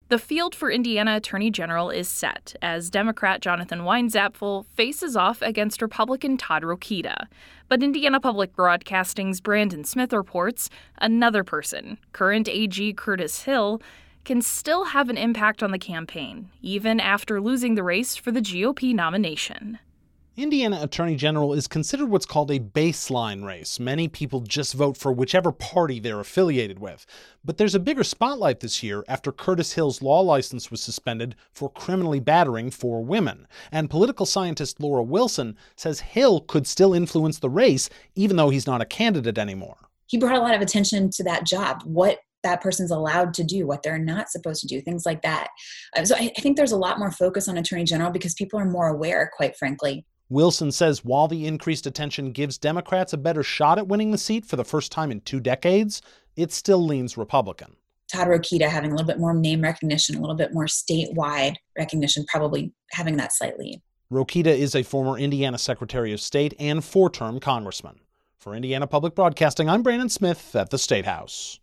The field for Indiana Attorney General is set as Democrat Jonathan Weinzapfel faces off against Republican Todd Rokita. But Indiana Public Broadcasting's Brandon Smith reports another person, current AG Curtis Hill, can still have an impact on the campaign, even after losing the race for the GOP nomination. Indiana Attorney General is considered what's called a baseline race. Many people just vote for whichever party they're affiliated with. But there's a bigger spotlight this year after Curtis Hill's law license was suspended for criminally battering 4 women. And political scientist Laura Wilson says Hill could still influence the race, even though he's not a candidate anymore. He brought a lot of attention to that job, what that person's allowed to do, what they're not supposed to do, things like that. So I think there's a lot more focus on Attorney General because people are more aware, quite frankly. Wilson says while the increased attention gives Democrats a better shot at winning the seat for the first time in 2 decades, it still leans Republican. Todd Rokita having a little bit more name recognition, a little bit more statewide recognition, probably having that slight lead. Rokita is a former Indiana Secretary of State and 4-term congressman. For Indiana Public Broadcasting, I'm Brandon Smith at the State House.